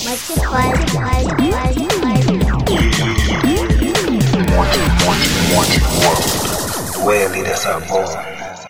Where leaders are born.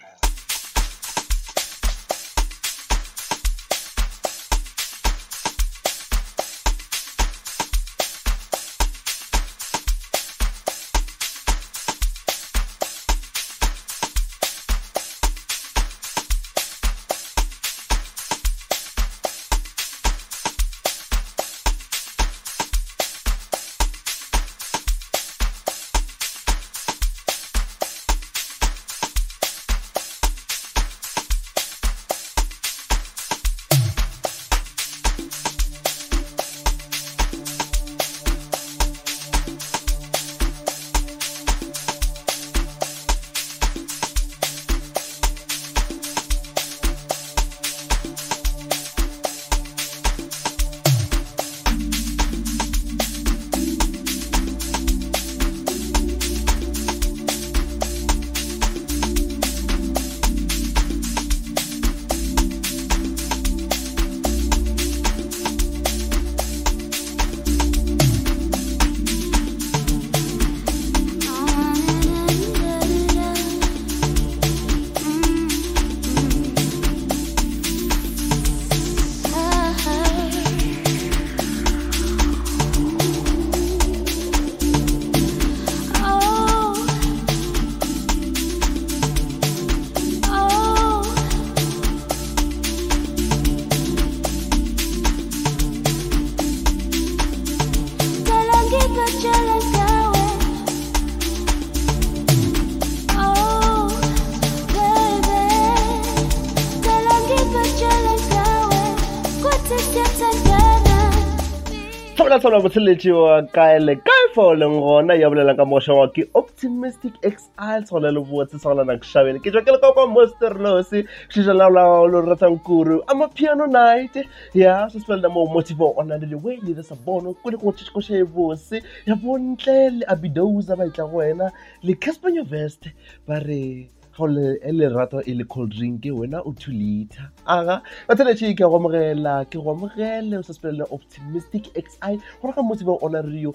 Thola botseletši wa kae le kae fao leng gona ya bolela ka moša wa ke Optimistic XI tsola le botse tsola na kshabele ke jwa ke le ka kwa Monster Losi shijala la lo ratang kuru ama piano night ya so spell da mo motivo ona le we le sa bono ko le go tshiko she bose ya bontle le abidoza ba itla go wena le Casper Vest ba re le ele rato ile cold drink wena o 2 liter aga batsela tshike go mogela ke go mogele o se spelle Optimistic XI go ka motivo ona rio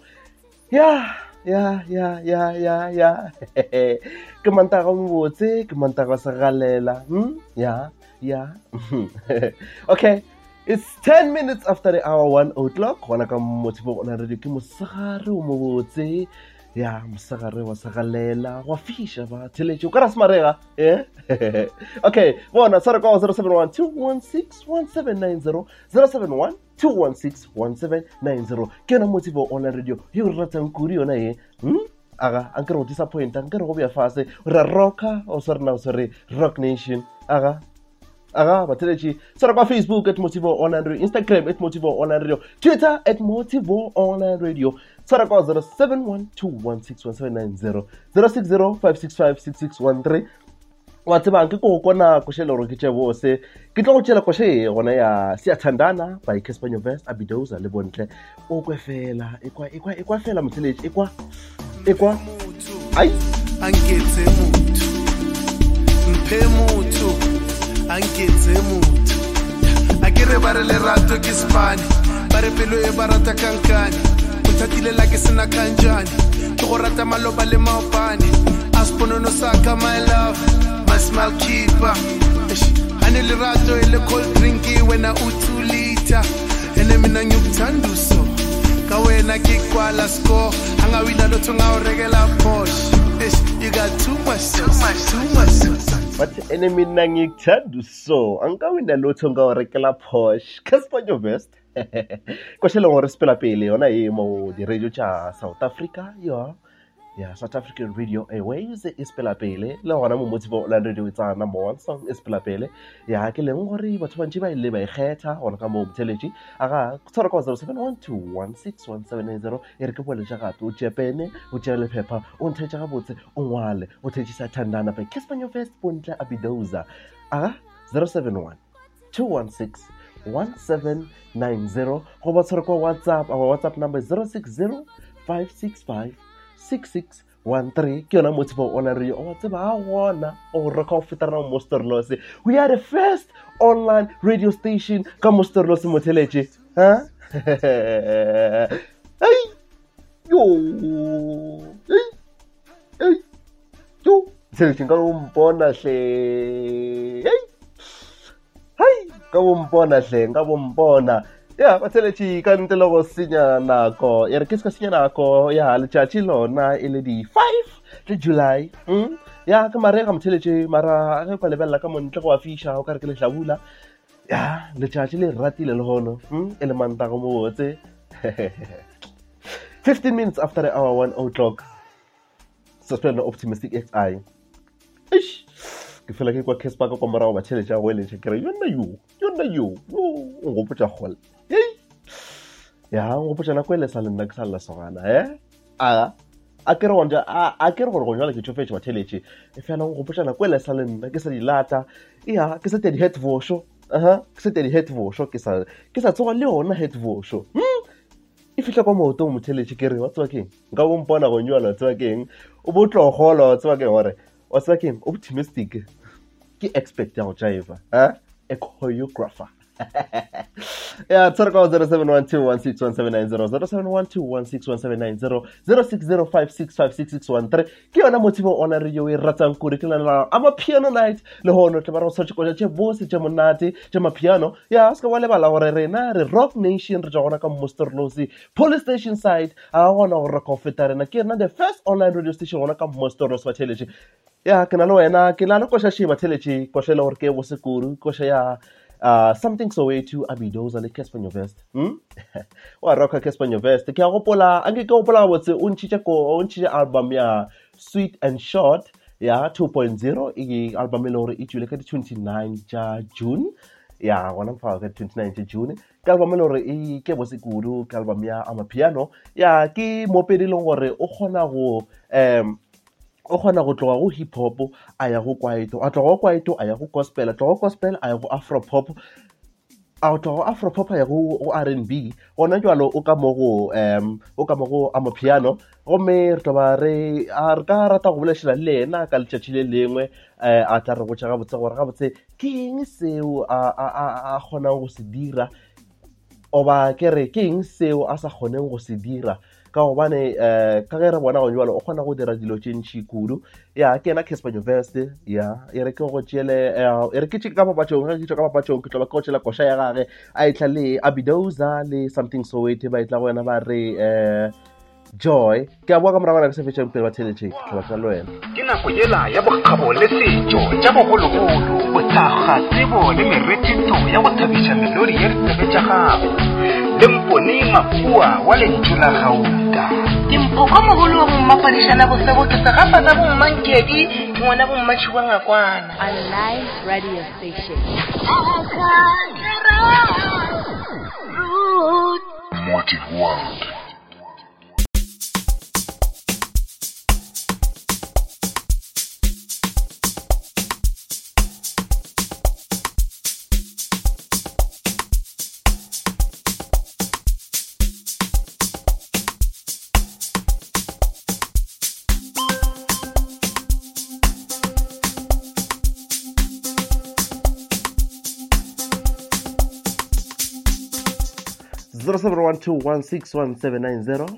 ya ke manta go mbotse ke manta go se galela ya okay. It's 10 minutes after the hour 1 o'clock. Gona ka motivo ona rio ke mosagare o mo botse ya mosagare wa sagalela wa fisha ba theletse o ka rasmarega okay bona tsara ka 0712161790 0712161790 ke na motivo ona radio yo ratang kuri yona aga ankere go disappoint ankere go bya fase ra rocka o sorna o sore rock nation aga bateletši tsara kwa Facebook @motivo_online radio, Instagram @motivo_online radio, Twitter @motivo_online radio. Tsara kwa 0712161790 060565613. wa tseba ke go kona go shela gore ke tše bose ke tlo go tšela koše gona ya Siathandana by Casper Vest abidoza le bontle o kwe fela ekwa fela motseletši ekwa ai angetse motho mphe motho angetse motho a ke re ba re lerato ke spane ba re pelo e ba rata kankane o thatile la ke sena kanjane ke go rata maloba le maopane a sponono sa ka my love my smile keeper ane lerato ile cold drink wena u 2 liter ene mina ngikuthanduso ka wena ke kwala score anga wina lotho ngawurekela Porsche you got too much sauce but enemy ngikuthanduso anga wina lotho ngawurekela Porsche Casper Vest ko shela gore spela pele yona e mo di radio tša South Africa South African Radio Airways e spela pele le gona mo motivo la radio tsa number 1 song e spela pele ke leng gore batho ba ntse ba ile ba ikgetha gona ka mo motheledi aga tsara ka 0712161790 e re ke bole ja gato o Japane o tšele pepper o nthetša ga botse o ngwale o thetšisa Thandana by Casper Vest bontle abidoza aga 071 216 1790 go ba tshware kwa WhatsApp number 060 565 6613 ke yona motivo ona re o tseba a gona o reka o fetana mo Monster Losi. We are the first online radio station ka Monster Losi motheletše Hey, yo, hey, yo. Mothelete nka bompona hle. Hey, ka bompona hle, nka bompona. Ya, Mothelete ka ntle le go senya nako. Ya re ke se ka senya nako ya letšatši lona e le di 5 le July. Ya ke marega Mothelete mara ge kwa lebelela ka montle go a fiša o ka re ke lehlabula. Ya, letšatši le ratile le gono, e le Mantago mo botse. 15 minutes after the hour 1 o'clock. Suspend the Optimistic XI. Ish, ke fela ke kwa Casper ka kwa morago ba tšhelete ya go eletša ke re yona yo o ngopotša gole. Ya ngopotša nako ele sa le nna ke sa lla sogana a ke re gore go nyala ke tšofetše batšhelete e fela ngopotša nako ele sa le nna ke sa di lata ya ke sa tea di-head vosho ke sa tea di-head vosho ke sa tsoga le yona head vosho e fihla kwa maotong Mothelete ke re wa tseba keng nka bompona go nyala wa tseba keng o botlogolo wa tseba keng gore wa tseba keng Optimistic ke expert ya go jiva a choreographer. Ya tsara ka 0712161790 0712161790 ke yona motivo ona radio e ratsang kudu ke lana ama piano night le hono tle ba re search go tše bose tše monate tše mapiano ya ska wa lebala gore rena re Rock Nation re jagona ka Mosterlosi police station side a gona gore ka feta rena ke rena the first online radio station gona ka Mosterlosi ba tšhelete ya ke na le wena ke la le koša shiba tšhelete košela gore ke bose kudu koša ya something Soweto Abidoza le Casper Nyovest wa roka Casper Nyovest ke a gopola anke ke gopola botse o ntšhitše album ya Sweet and Short ya 2.0 e album le gore e tšwile ka di 29 tša June ya gona mfa ka 29 tša June ke album le gore e ke bose kudu ke album ya Amapiano ya ke mopedi le gore o kgona go tloga go hip hop a ya go kwaito a tloga go kwaito a ya go gospel a tloga go gospel a ya go afro pop a tloga go afro pop a ya go R&B gona jalo o ka mo go Amapiano gomme re tloba re ka rata go bolešela le ena ka letšatši le lengwe a tla re botša gabotse gore gabotse ke eng seo a kgonang go se dira oba ke re ke eng seo a sa kgoneng go se dira ka gobane ka ge re bona go jalo o kgona go dira dilo tše ntši kudu ya ke ena Casper Nyovest ya e re ke go tšele e re ke tše ka papatšong ge ke tšwa ka papatšong ke tloba ke go tšela koša ya gage a etla le Abidoza le something Soweto ba etla go wena ba re Joy ke a boa ka moragona ke se fetšang pele ba tšhelete ke batla le wena ke nako yela ya bokgabo le setšo tša bogologolo bothakga tsebo le merethetho ya go thabiša melodi ya ditsebe tša gago le mpone mafua wa lentšu la gauta ke mpoko mogolo wa bommapadišana bofebo ke segafana bommankedi ke ngwana bommatšhi wa ngakwana a live radio station Motive World. Zero 0712161790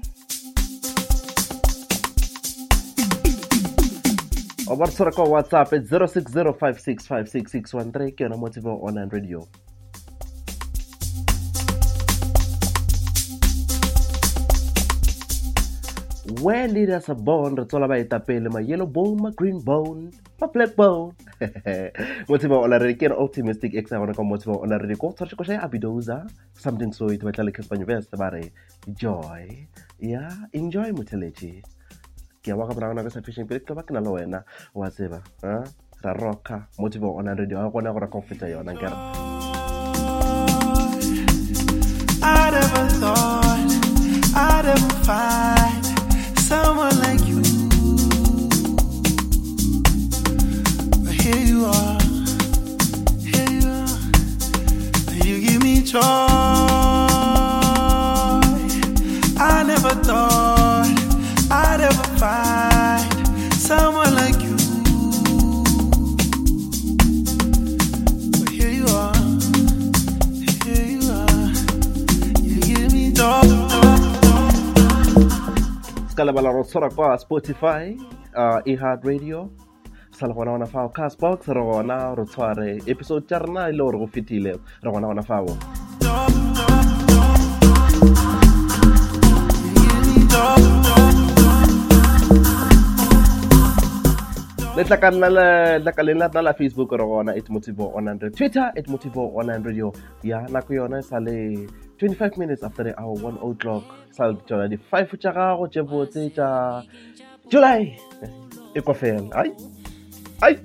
o ba re tshwara ka WhatsApp at 0605656613 ke yona Motive Online Radio. Where leaders are born, re tsola ba etapele ma yellow bone, ma green bone, ma black bone. Motive Online Radio ke Optimistic XI gona ka Motive Online Radio go tshwara go shaya Abidoza something Soweto ba tla le Casper Nyovest ba re Joy ya enjoy Mothelete ke a wa ka bona ka sa fishing pele ke ba ke na le wena wa tseba ra rocka Motive Online Radio a gona go ra confeta yona nkere I never thought I'd ever find someone like you. But here you are, you give me joy. I never thought I'd ever find someone like you. But here you are. Ska lebala ro tsora kwa Spotify, iHeart Radio, sa le gona ona fao Castbox, re gona ro tshware episode tša rena ile gore go fetile re gona ona fao. Letlakaleng la Facebook re gona @motivo100, Twitter @motivo100 ya nako yona sa le 25 minutes after the hour 1 o'clock sa tsona di 5 tša gago tše botse tša July e kwa fela ai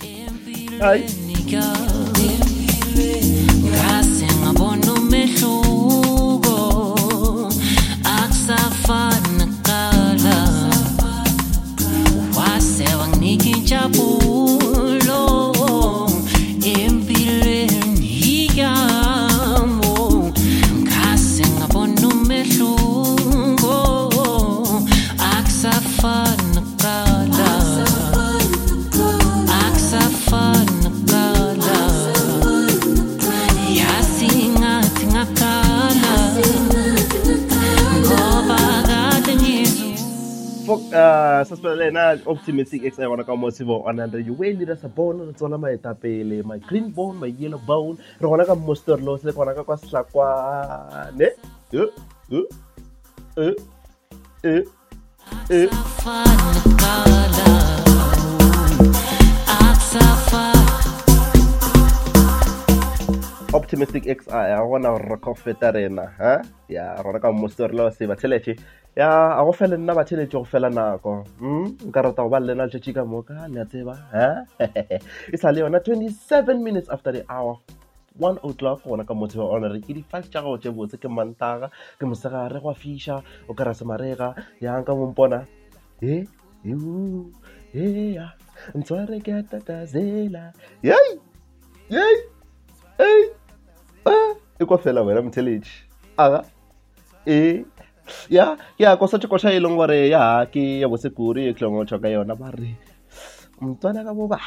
na Optimistic XI gona ka Motivo 100 you will lead us a bone re tsona maetapele my green bone my yellow bone re gona ka Mosterlo se gona ka kwa Slakwane Optimistic XI I wanna rekofeta rena ya rona ka Mosterlo se batheleche ya a go fela nna batheletše go fela nako nka rata go ba lena letšatši ka moka le a tseba e sa le yona 27 minutes after the hour 1 o'clock gona ka Motivo honor ke di 5 tša gago tše botse ke mantaga ke mosegare go a fiša o ka rasa marega yang ka mompona ya ntshware ke a tatazela e kwa fela wena motheletše ya ko sa tshiko e leng gore ya ke ya bosekuri e tlongo tshoka yona ba re mntwana ka boba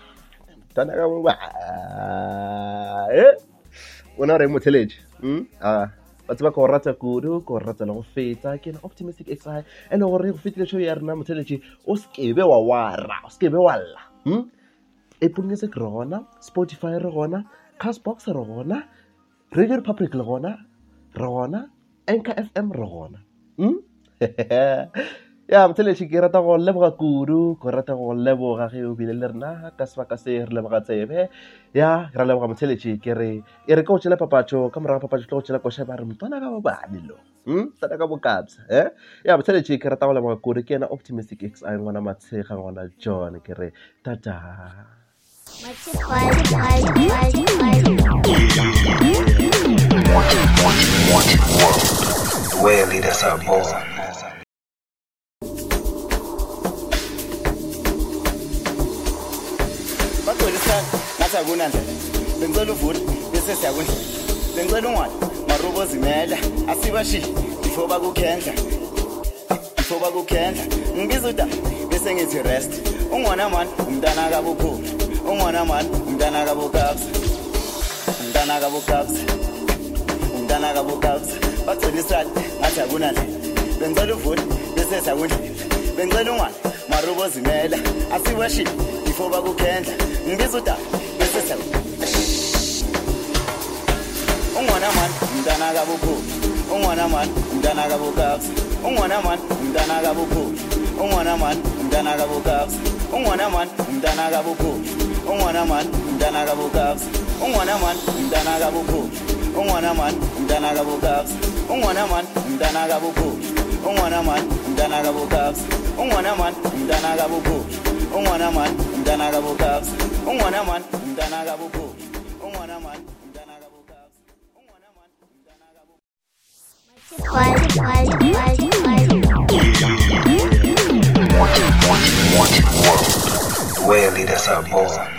ona re motheleje ba tseba go rata kudu go rata le go fetsa ke na Optimistic XI e le gore go fetile show ya rena motheleje o skebe wa wara o skebe walla Apple Music re gona Spotify re gona Castbox re gona Radio Republic le gona Anchor FM re gona ya motheleše ke rata go leboga kudu go rata go leboga ge o bile le rena ka sebaka se re leboga tsebe ya ra leboga motheleše ke re e re ka go tšela papatšo ka moraga papatšo tlo go tšela koša ba re motwana ka bobane lo tsana ka bokatsa ya motheleše ke rata go leboga kudu ke ena Optimistic XI ngwana matshega ngwana John ke re tata Where leaders are born. Nathi akunandlela bengicela uvude bese siyakundlela bengicela ungwani marubo zimela asibashi before bakukhendla ngibiza uda bese ngithi rest ungwana man umntana kabukhulu ungwana man umntana kabukabza bacela isali ngathi akunandlela bengicela uvude bese siyakundlela bengicela ungwani marubo zimela asibashi before bakukhendla ngibiza uda bese siyakundlela ungwana man umntana kabukhulu ungwana man umntana kabukabza ungwana man umntana kabukhulu ungwana man umntana kabukabza ungwana man umntana kabukhulu ungwana man umntana kabukabza ungwana man umntana kabukhulu ungwana man umntana kabukabza ungwana man umntana kabukhulu ungwana man umntana kabukabza ungwana man umntana kabukhulu ungwana man umntana kabukabza ungwana man umntana kabukhulu ungwana man umntana kabukabza ungwana man umntana Where leaders are born.